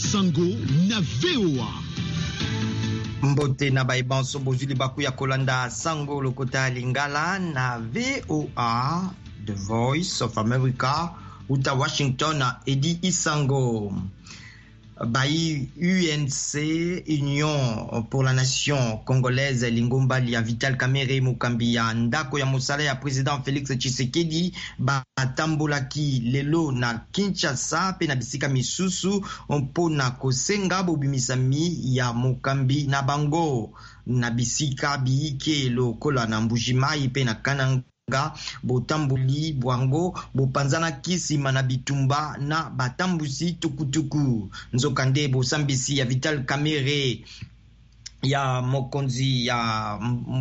Sango na VOA. Mbote na baibanso bozuli baku ya kolanda Sango lokota lingala na VOA, The Voice of America, uta Washington na Edi Isango. Bayi UNC, Union pour la Nation Congolaise, Lingombali ya Vital Kamerhe Mukambi ya ndako ya musala ya President Felix Tshisekedi batambolaki lelo na Kinshasa pe na bisika misusu mpona kosenga bobimisami ya Mukambi na bango na bisika biike lokola na Mbujimai pe na Kananga botambuli bwango bopanzana kisima na bitumba na batambusi tukutuku nzokande bosambisi ya Vital Kamerhe ya mokonzi ya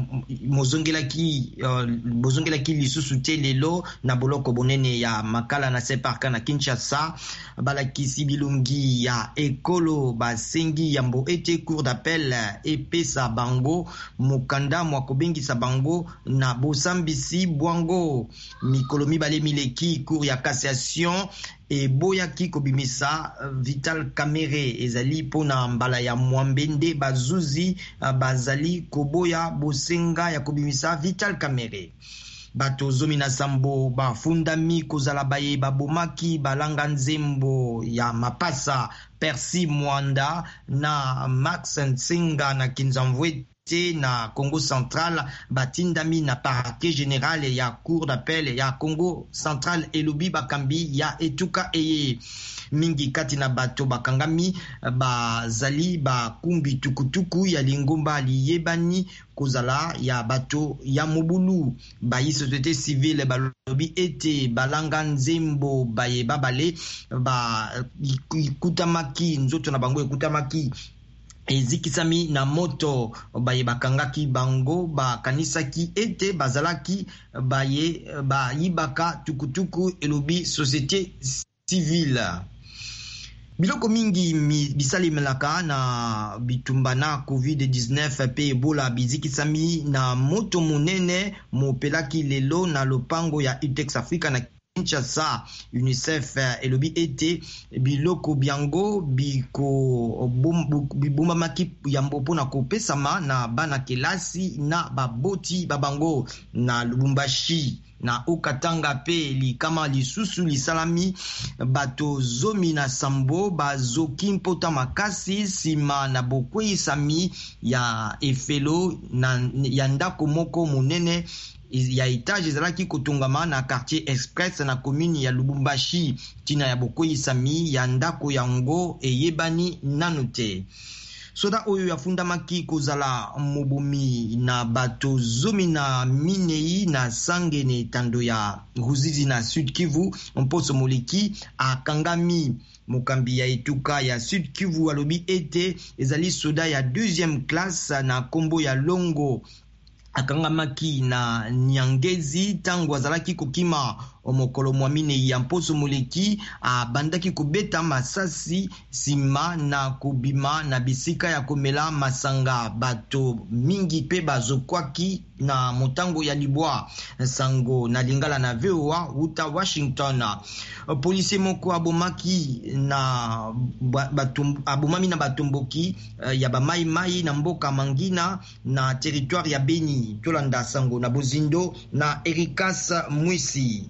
bozongelaki lisusu te lelo na boloko bonene ya makala na separka na Kinshasa balakisi bilungi ya ekolo basengi yambo ete cour d'appel epesa bango mokanda mwa kobengisa bango na bosambisi bwango mikolo mibale mileki cour ya cassation eboyaki kobimisa Vital Kamerhe ezali pona mbala ya mwambende bazuzi bazali koboya bosenga ya kobimisa Vital Kamerhe. Bato zomi na sambo bafundami kozala baye babomaki balanga nzembo ya mapasa Percy Mwanda na Max Nsenga na Kinzamvwete na Congo Central batindami na parquet général ya cour d'appel ya Congo Central elobi bakambi ya etuka eye mingi kati na bato bakangami bazali bakumbi tukutuku ya Lingomba liyebani kozala ya bato ya mobulu bayi société civile balobi ete balanga nzembo baye babale ba ikutamaki nzoto na bango ekutamaki ezikisami na moto baye bakangaki bango bakanisaki ete bazalaki baye bayibaka tukutuku elobi société civile. Biloko mingi bisalimelaka na bitumba na COVID-19 pe Ebola bizikisami na moto monene mopelaki lelo na lopango ya UTEX Africa na Kinshasa. UNICEF elobi ete biloko biango bibumbamaki yambo mpona kopesama na bana kelasi na baboti babango na Lubumbashi na Okatanga pe likama lisusu lisalami bato zomi na sambo bazoki mpota makasi sima na bokweyisami ya efelo ya ndako moko monene ya etage ezalaki kotongama na quartier express na commune ya Lubumbashi tina ya bokweyisami ya ndako yango eyebani nanu te. Soda oyo yafundamaki kozala mobomi na bato zomi na minei na sangene tando ya Ruzizi na Sud Kivu mposo moleki akangami. Mokambi ya etuka ya Sud Kivu alobi ete ezali soda ya deuxième classe na kombo ya Longo akangamaki na Nyangezi tango azalaki kokima omokolo mwamine ya mposo moleki abandaki kobeta masasi sima na kobima na bisika ya komela masanga bato mingi pe bazokwaki na motango ya libwa Sango na lingala na VOA uta Washington. Polisi moko abomaki na abomami na batomboki ya bamai mai na mboka Mangina na territoire ya Beni tolanda Sango na Bozindo na Erikas Mwisi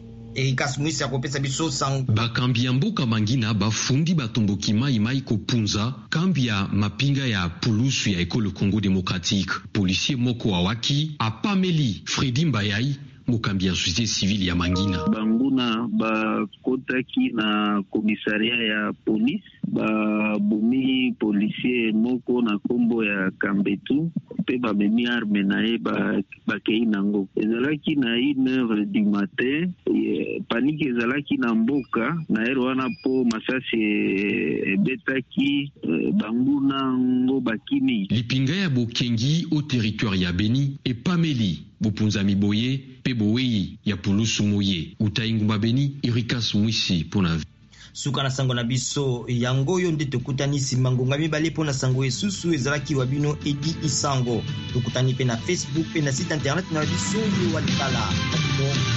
akopesa biso Sango. Bakambi ya mboka Mangina bafundi batomboki mai kopunza kambi ya mapinga ya pulusu ya ekolo Congo Démocratique. Policier moko awaki apameli Fredi Mbayai mokambi ya société civile ya Mangina. Banguna bakotaki na komisaria ya police babumi policier moko na kombo ya Kambetu pe bamemi arme na ye bakei nango. Ezalaki na 1h du matin panike ezalaki na mboka na ero wana po masasi ebetaki banguna ngo bakimi. Lipinga ya bokengi au territoire ya Beni epameli bopunza miboye pe bowei ya pulusu moye utaingumba Beni Erikas Mwisi pona suka na sango na biso yango yo nde tokutani sima ngonga mibale pona sango esusu ezalaki wa bino Edi Isango tokutani pe na Facebook pe na site internet na biso yo walibala.